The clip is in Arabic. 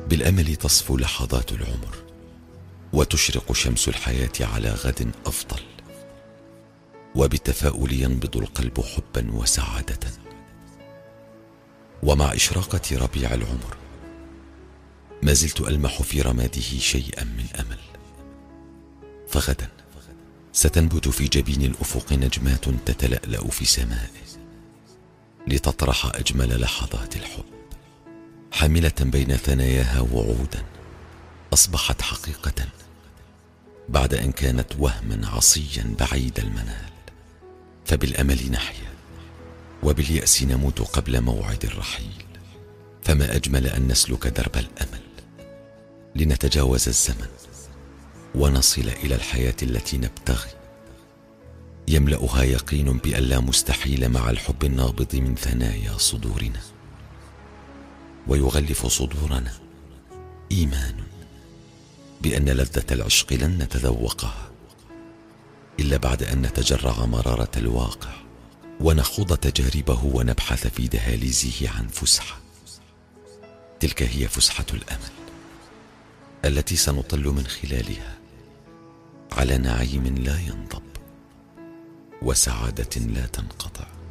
بالأمل تصفو لحظات العمر، وتشرق شمس الحياة على غد أفضل، وبالتفاؤل ينبض القلب حبا وسعادة. ومع إشراقة ربيع العمر ما زلت ألمح في رماده شيئا من أمل، فغدا ستنبت في جبين الأفق نجمات تتلألأ في سمائه لتطرح أجمل لحظات الحب، حاملة بين ثناياها وعودا أصبحت حقيقة بعد أن كانت وهما عصيا بعيد المنال. فبالأمل نحيا وباليأس نموت قبل موعد الرحيل، فما أجمل أن نسلك درب الأمل لنتجاوز الزمن ونصل إلى الحياة التي نبتغي، يملأها يقين بأن لا مستحيل مع الحب النابض من ثنايا صدورنا، ويغلف صدورنا إيمان بأن لذة العشق لن نتذوقها إلا بعد أن نتجرع مرارة الواقع ونخوض تجاربه ونبحث في دهاليزه عن فسحة. تلك هي فسحة الأمل التي سنطل من خلالها على نعيم لا ينضب وسعادة لا تنقطع.